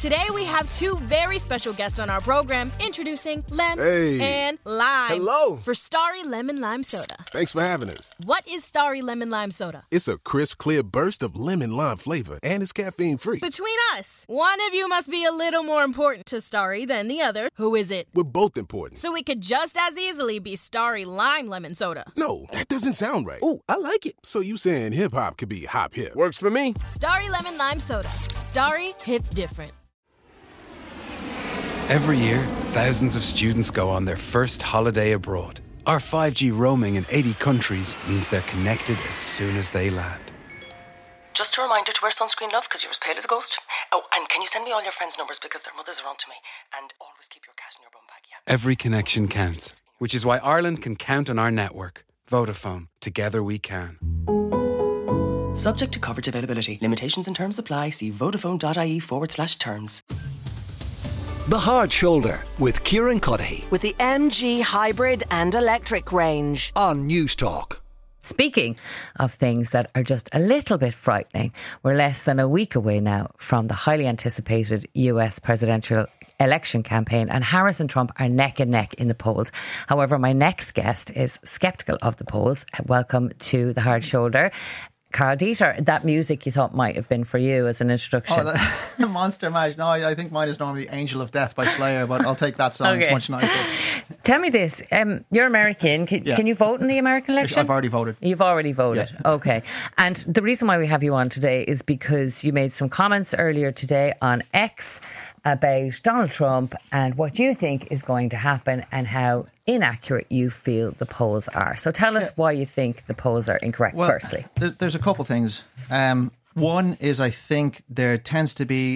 Today we have two very special guests on our program introducing Lem and Lime. Hello. For Starry Lemon Lime Soda. Thanks for having us. What is Starry Lemon Lime Soda? It's a crisp, clear burst of lemon lime flavor, and it's caffeine-free. Between us, one of you must be a little more important to Starry than the other. Who is it? We're both important. So it could just as easily be Starry Lime Lemon Soda. No, that doesn't sound right. Oh, I like it. So you saying hip-hop could be hop-hip? Works for me. Starry Lemon Lime Soda. Starry hits different. Every year, thousands of students go on their first holiday abroad. Our 5G roaming in 80 countries means they're connected as soon as they land. Just a reminder to wear sunscreen, love, because you're as pale as a ghost. Oh, and can you send me all your friends' numbers because their mothers are on to me? And always keep your cash in your bum bag, yeah? Every connection counts, which is why Ireland can count on our network. Vodafone. Together we can. Subject to coverage availability. Limitations and terms apply. See vodafone.ie/terms. The Hard Shoulder with Kieran Cuddihy With the MG hybrid and electric range. on News Talk. Speaking of things that are just a little bit frightening, we're less than a week away now from the highly anticipated US presidential election campaign, and Harris and Trump are neck and neck in the polls. However, my next guest is sceptical of the polls. Welcome to The Hard Shoulder. Carl Dieter, that music you thought might have been for you as an introduction. Oh, Monster Mash. No, I think mine is normally Angel of Death by Slayer, but I'll take that song. Okay. It's much nicer. Tell me this, you're American. Can you vote in the American election? I've already voted. You've already voted. Yeah. Okay. And the reason why we have you on today is because you made some comments earlier today on X about Donald Trump and what you think is going to happen and how inaccurate you feel the polls are. So tell us why you think the polls are incorrect, firstly. There's a couple things. One is I think there tends to be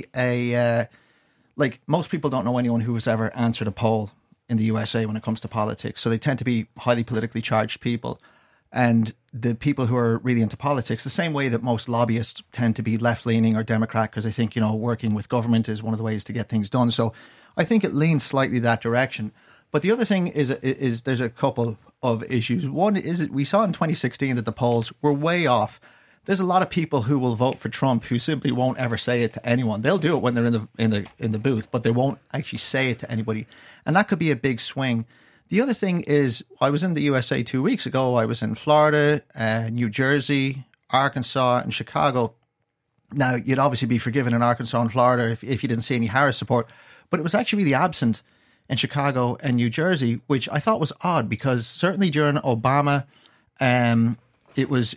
like most people don't know anyone who has ever answered a poll in the USA when it comes to politics. So they tend to be highly politically charged people. And the people who are really into politics, the same way that most lobbyists tend to be left-leaning or Democrat, because I think, working with government is one of the ways to get things done. So I think it leans slightly that direction. But the other thing is there's a couple of issues. One is we saw in 2016 that the polls were way off. There's a lot of people who will vote for Trump who simply won't ever say it to anyone. They'll do it when they're in the booth, but they won't actually say it to anybody. And that could be a big swing. The other thing is, I was in the USA 2 weeks ago. I was in Florida, New Jersey, Arkansas, and Chicago. Now, you'd obviously be forgiven in Arkansas and Florida if you didn't see any Harris support, but it was actually really absent in Chicago and New Jersey, which I thought was odd because certainly during Obama, it was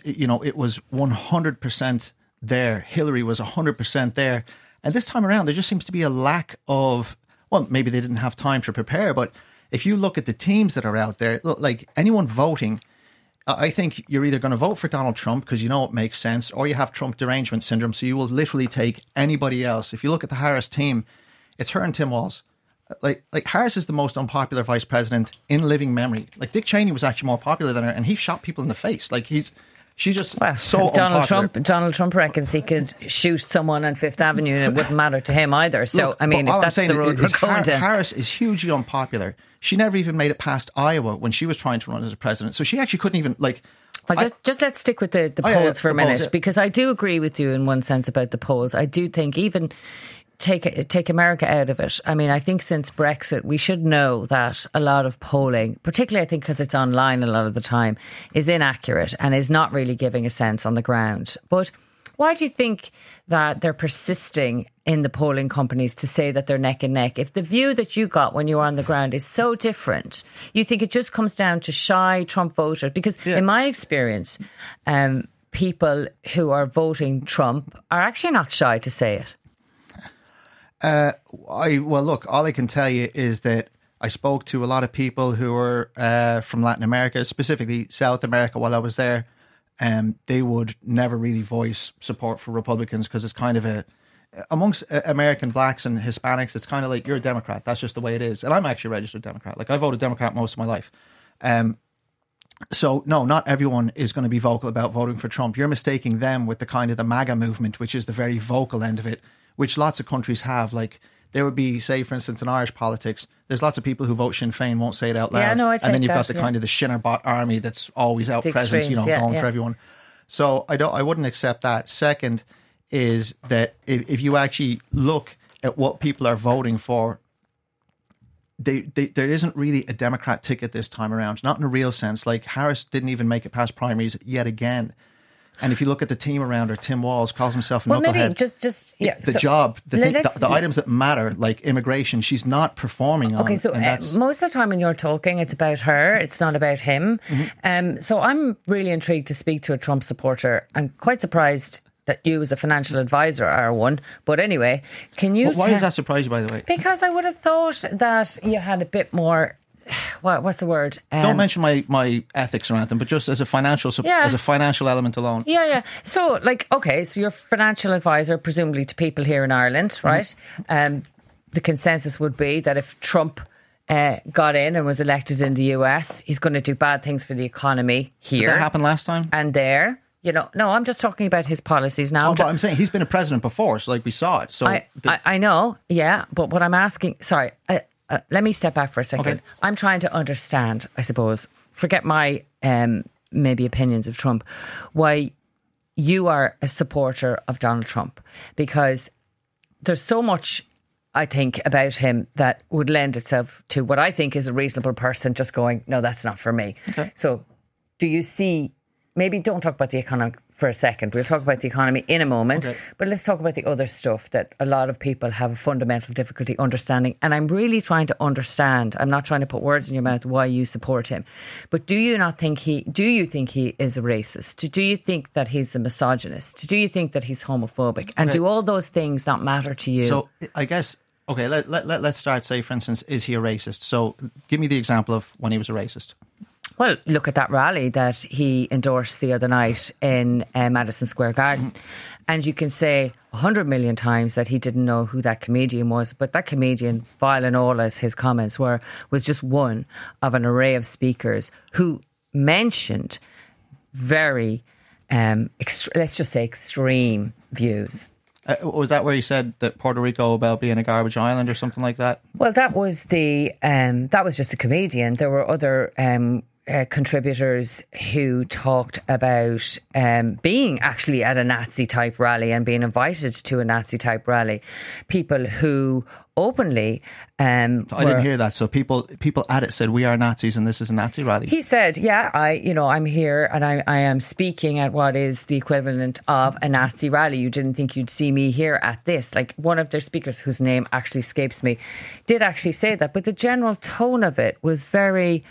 100% there. Hillary was 100% there. And this time around, there just seems to be a lack of, well, maybe they didn't have time to prepare, but if you look at the teams that are out there, look, like anyone voting, I think you're either going to vote for Donald Trump because it makes sense, or you have Trump derangement syndrome, so you will literally take anybody else. If you look at the Harris team, it's her and Tim Walz. Like Harris is the most unpopular vice president in living memory. Like Dick Cheney was actually more popular than her, and he shot people in the face. Like she's just so unpopular. Donald Trump reckons he could shoot someone on Fifth Avenue and it wouldn't matter to him either. So, look, I mean, if that's the road we're going down. Harris is hugely unpopular. She never even made it past Iowa when she was trying to run as a president. So she actually couldn't even, just let's stick with the polls for a minute, because I do agree with you in one sense about the polls. I do think even take America out of it. I mean, I think since Brexit, we should know that a lot of polling, particularly I think because it's online a lot of the time, is inaccurate and is not really giving a sense on the ground. But why do you think that they're persisting in the polling companies to say that they're neck and neck? If the view that you got when you were on the ground is so different, you think it just comes down to shy Trump voters? Because in my experience, people who are voting Trump are actually not shy to say it. Look, all I can tell you is that I spoke to a lot of people who were from Latin America, specifically South America, while I was there. They would never really voice support for Republicans because it's kind of amongst American blacks and Hispanics, it's kind of like, you're a Democrat. That's just the way it is. And I'm actually a registered Democrat. Like, I voted Democrat most of my life. So, no, not everyone is going to be vocal about voting for Trump. You're mistaking them with the kind of the MAGA movement, which is the very vocal end of it, which lots of countries have. Like, there would be, say, for instance, in Irish politics, there's lots of people who vote Sinn Féin, won't say it out loud. Yeah, no, I take and then you've that, got the kind of the Shinnerbot army that's always out present, going for everyone. So I wouldn't accept that. Second is that if you actually look at what people are voting for, there isn't really a Democrat ticket this time around, not in a real sense. Like Harris didn't even make it past primaries yet again. And if you look at the team around her, Tim Walz calls himself a knucklehead. Maybe the items that matter, like immigration, she's not performing on. Okay, so most of the time when you're talking, it's about her. It's not about him. Mm-hmm. So I'm really intrigued to speak to a Trump supporter. I'm quite surprised that you as a financial advisor are one. But anyway, can you... Why does that surprise you, by the way? Because I would have thought that you had a bit more... What's the word? Don't mention my ethics or anything, but just as a financial as a financial element alone. Yeah. So, so you're a financial advisor, presumably to people here in Ireland, right? The consensus would be that if Trump got in and was elected in the US, he's going to do bad things for the economy here. Did that happen last time? And there. No, I'm just talking about his policies now. Oh, but I'm saying he's been a president before, so we saw it. So I know, yeah, but what I'm asking, sorry, let me step back for a second. Okay. I'm trying to understand, I suppose, forget my maybe opinions of Trump, why you are a supporter of Donald Trump. Because there's so much, I think, about him that would lend itself to what I think is a reasonable person just going, no, that's not for me. Okay. So do you see... Maybe don't talk about the economy for a second. We'll talk about the economy in a moment. Okay. But let's talk about the other stuff that a lot of people have a fundamental difficulty understanding. And I'm really trying to understand. I'm not trying to put words in your mouth why you support him. But do you think he is a racist? Do you think that he's a misogynist? Do you think that he's homophobic? And do all those things not matter to you? So I guess, okay, let's start, say, for instance, is he a racist? So give me the example of when he was a racist. Well, look at that rally that he endorsed the other night in Madison Square Garden. And you can say 100 million times that he didn't know who that comedian was. But that comedian, vile and all as his comments were, was just one of an array of speakers who mentioned very, let's just say, extreme views. Was that where he said that Puerto Rico about being a garbage island or something like that? Well, that was just a comedian. There were other contributors who talked about being actually at a Nazi type rally and being invited to a Nazi type rally. People who openly I didn't hear that. So people at it said, we are Nazis and this is a Nazi rally. He said, yeah, I'm here and I am speaking at what is the equivalent of a Nazi rally. You didn't think you'd see me here at this. Like one of their speakers, whose name actually escapes me, did actually say that. But the general tone of it was very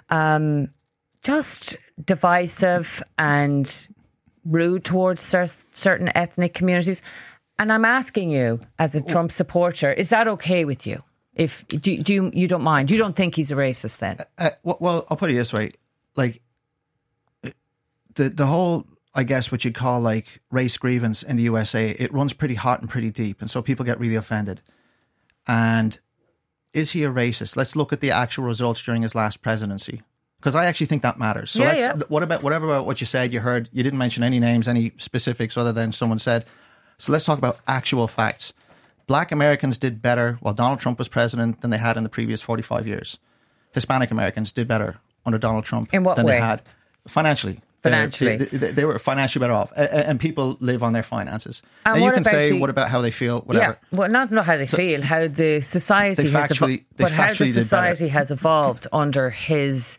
just divisive and rude towards certain ethnic communities. And I'm asking you, as a Trump supporter, is that okay with you? If you don't mind, you don't think he's a racist then? Well, I'll put it this way: like the whole, I guess, what you'd call like race grievance in the USA, it runs pretty hot and pretty deep, and so people get really offended. And is he a racist? Let's look at the actual results during his last presidency, because I actually think that matters. So what about what you said? You heard, you didn't mention any names, any specifics, other than someone said. So let's talk about actual facts. Black Americans did better while Donald Trump was president than they had in the previous 45 years. Hispanic Americans did better under Donald Trump than they had financially. Financially. They were financially better off. And people live on their finances. And now you can say, what about how they feel, whatever. Yeah, well, not how they feel, how the society has evolved under his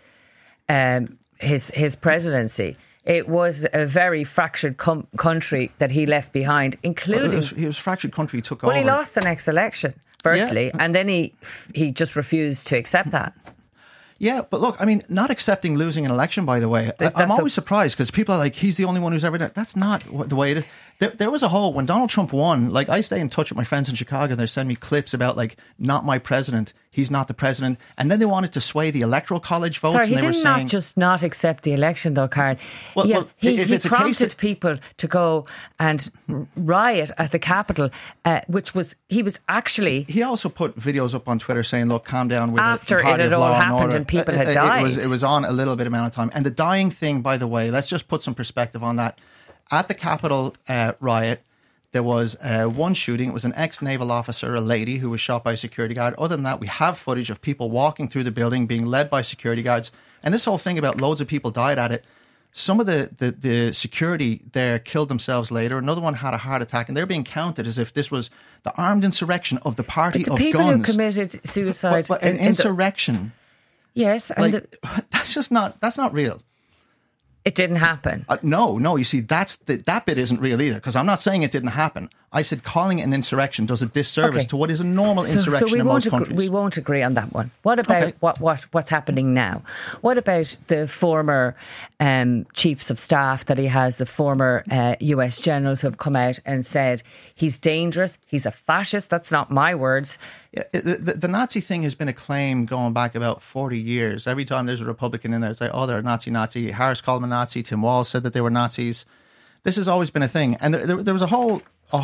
presidency. It was a very fractured country that he left behind, including... He was fractured country he took over. Well, he lost the next election, firstly, and then he just refused to accept that. Yeah, but look, I mean, not accepting losing an election, by the way, I'm always surprised because people are like, he's the only one who's ever done it. That's not the way it is. There was a whole, when Donald Trump won, like I stay in touch with my friends in Chicago, they're sending me clips about like, not my president, he's not the president. And then they wanted to sway the electoral college votes. Sorry, and he did not just not accept the election though, Karen. He prompted people to go and riot at the Capitol, he also put videos up on Twitter saying, look, calm down. After it had all happened and people had died. It was on a little bit amount of time. And the dying thing, by the way, let's just put some perspective on that. At the Capitol riot, there was one shooting. It was an ex-naval officer, a lady, who was shot by a security guard. Other than that, we have footage of people walking through the building, being led by security guards. And this whole thing about loads of people died at it, some of the security there killed themselves later. Another one had a heart attack, and they're being counted as if this was the armed insurrection of the party of guns. The people who committed suicide. But an insurrection. Yes. And that's not real. It didn't happen. No. You see, that bit isn't real either, because I'm not saying it didn't happen. I said calling it an insurrection does a disservice to what is a normal insurrection in most countries. We won't agree on that one. What about what's happening now? What about the former chiefs of staff that he has, the former US generals who have come out and said he's dangerous, he's a fascist? That's not my words. Yeah, the Nazi thing has been a claim going back about 40 years. Every time there's a Republican in there, it's like, oh, they're a Nazi. Harris called them a Nazi. Tim Walz said that they were Nazis. This has always been a thing. And there was a whole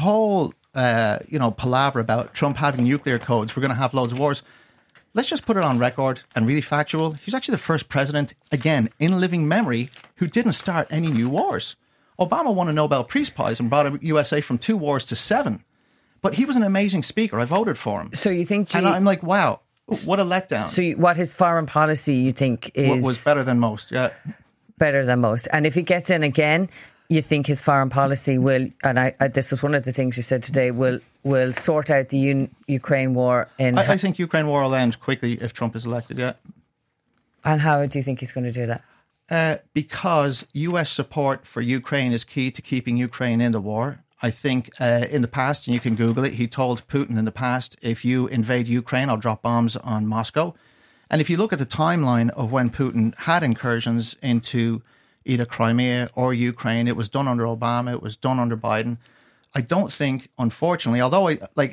palaver about Trump having nuclear codes. We're going to have loads of wars. Let's just put it on record and really factual. He's actually the first president, again, in living memory, who didn't start any new wars. Obama won a Nobel Peace Prize and brought USA from 2 wars to 7. But he was an amazing speaker. I voted for him. So you think... And I'm like, wow, what a letdown. So what his foreign policy, you think, is... Was better than most, yeah. Better than most. And if he gets in again, you think his foreign policy will... And this was one of the things you said today, will sort out the Ukraine war in... I think Ukraine war will end quickly if Trump is elected, yeah. And how do you think he's going to do that? Because US support for Ukraine is key to keeping Ukraine in the war. I think in the past, and you can Google it, he told Putin in the past, if you invade Ukraine, I'll drop bombs on Moscow. And if you look at the timeline of when Putin had incursions into either Crimea or Ukraine, it was done under Obama, it was done under Biden. I don't think, unfortunately, although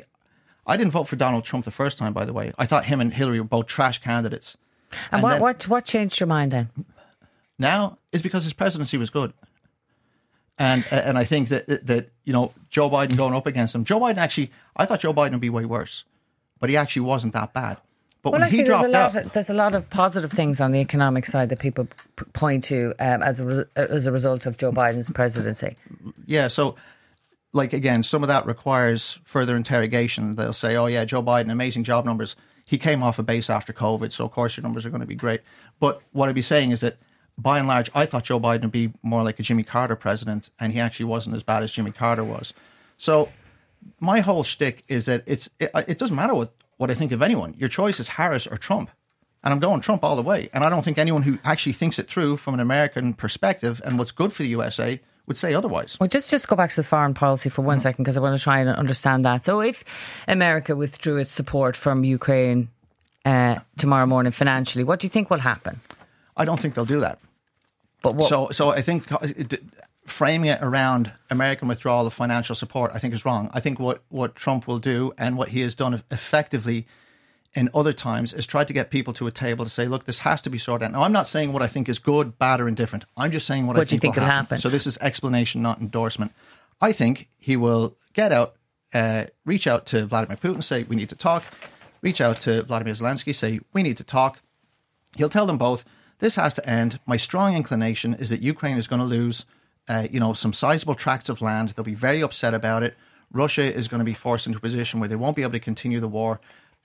I didn't vote for Donald Trump the first time, by the way. I thought him and Hillary were both trash candidates. And what changed your mind then? Now is because his presidency was good. And I think that Joe Biden going up against him. Joe Biden actually, I thought Joe Biden would be way worse, but he actually wasn't that bad. But when he dropped out, there's a lot of positive things on the economic side that people point to as a result of Joe Biden's presidency. Yeah, so again, some of that requires further interrogation. They'll say, "Oh yeah, Joe Biden, amazing job numbers. He came off a base after COVID, so of course your numbers are going to be great." But what I'd be saying is that, by and large, I thought Joe Biden would be more like a Jimmy Carter president, and he actually wasn't as bad as Jimmy Carter was. So my whole shtick is that it doesn't matter what I think of anyone. Your choice is Harris or Trump. And I'm going Trump all the way. And I don't think anyone who actually thinks it through from an American perspective and what's good for the USA would say otherwise. Well, just go back to the foreign policy for 1 second, because I want to try and understand that. So if America withdrew its support from Ukraine tomorrow morning financially, what do you think will happen? I don't think they'll do that. But what? So I think framing it around American withdrawal of financial support, I think is wrong. I think what Trump will do, and what he has done effectively in other times, is try to get people to a table to say, look, this has to be sorted out. Now, I'm not saying what I think is good, bad or indifferent. I'm just saying what I think will happen. So this is explanation, not endorsement. I think he will get out, reach out to Vladimir Putin, say, we need to talk. Reach out to Vladimir Zelensky, say, we need to talk. He'll tell them both, this has to end. My strong inclination is that Ukraine is going to lose, some sizable tracts of land. They'll be very upset about it. Russia is going to be forced into a position where they won't be able to continue the war.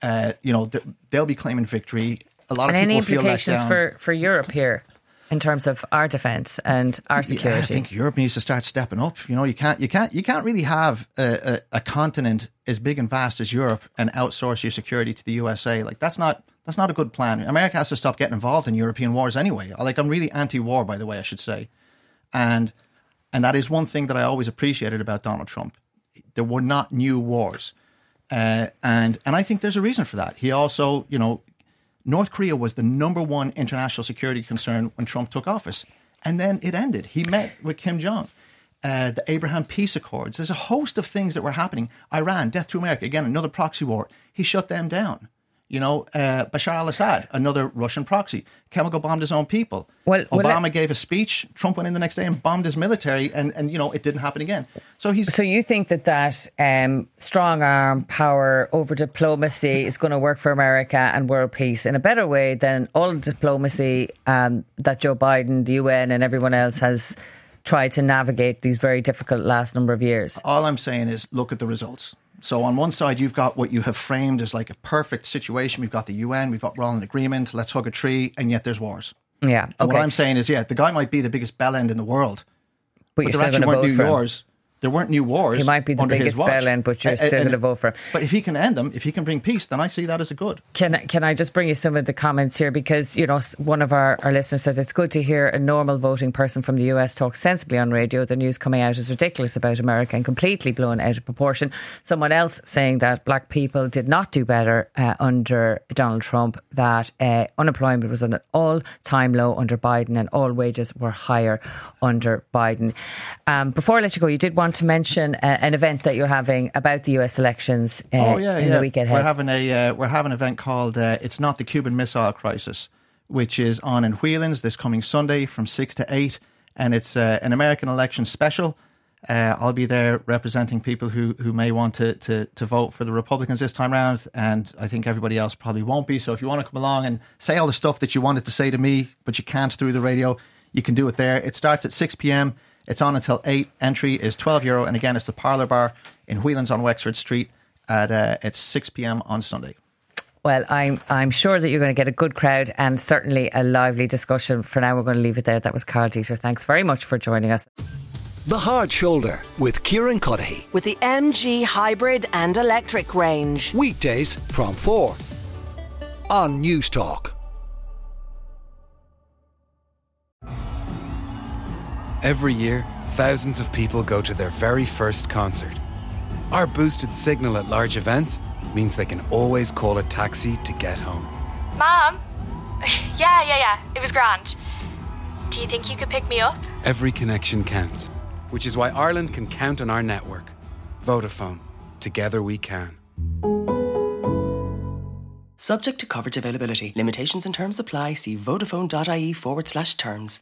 They'll be claiming victory. A lot of people feel let down. And any implications for Europe here in terms of our defence and our security? Yeah, I think Europe needs to start stepping up. You can't really have a continent as big and vast as Europe and outsource your security to the USA. That's not a good plan. America has to stop getting involved in European wars anyway. I'm really anti-war, by the way, I should say. And that is one thing that I always appreciated about Donald Trump. There were not new wars. And I think there's a reason for that. He also, North Korea was the number one international security concern when Trump took office. And then it ended. He met with Kim Jong. The Abraham Peace Accords. There's a host of things that were happening. Iran, death to America. Again, another proxy war. He shut them down. Bashar al-Assad, another Russian proxy, chemical bombed his own people. Obama gave a speech. Trump went in the next day and bombed his military, and it didn't happen again. So you think that strong arm power over diplomacy is going to work for America and world peace in a better way than all the diplomacy that Joe Biden, the UN, and everyone else has tried to navigate these very difficult last number of years? All I'm saying is look at the results. So on one side, you've got what you have framed as like a perfect situation. We've got the UN, we're all in agreement, let's hug a tree, and yet there's wars. Yeah. Okay. And what I'm saying is, the guy might be the biggest bellend in the world, but there actually weren't new wars. There weren't new wars. He might be the biggest bellend, but you're still going to vote for him. But if he can end them, if he can bring peace, then I see that as a good. Can I just bring you some of the comments here? Because, one of our listeners says it's good to hear a normal voting person from the US talk sensibly on radio. The news coming out is ridiculous about America and completely blown out of proportion. Someone else saying that black people did not do better under Donald Trump, that unemployment was at an all-time low under Biden and all wages were higher under Biden. Before I let you go, you did want to mention an event that you're having about the US elections in the week ahead. We're having an event called It's Not the Cuban Missile Crisis, which is on in Whelan's this coming Sunday from 6 to 8, and it's an American election special. I'll be there representing people who may want to vote for the Republicans this time round, and I think everybody else probably won't be. So if you want to come along and say all the stuff that you wanted to say to me but you can't through the radio, you can do it there. It starts at 6 p.m. It's on until 8. Entry is €12. And again, it's the Parlour Bar in Whelan's on Wexford Street at 6 p.m. on Sunday. Well, I'm sure that you're going to get a good crowd and certainly a lively discussion. For now, we're going to leave it there. That was Carl Dieter. Thanks very much for joining us. The Hard Shoulder with Kieran Cuddihy. With the MG hybrid and electric range. Weekdays from 4 on News Talk. Every year, thousands of people go to their very first concert. Our boosted signal at large events means they can always call a taxi to get home. Mom? Yeah. It was grand. Do you think you could pick me up? Every connection counts, which is why Ireland can count on our network. Vodafone. Together we can. Subject to coverage availability. Limitations and terms apply. See vodafone.ie/terms.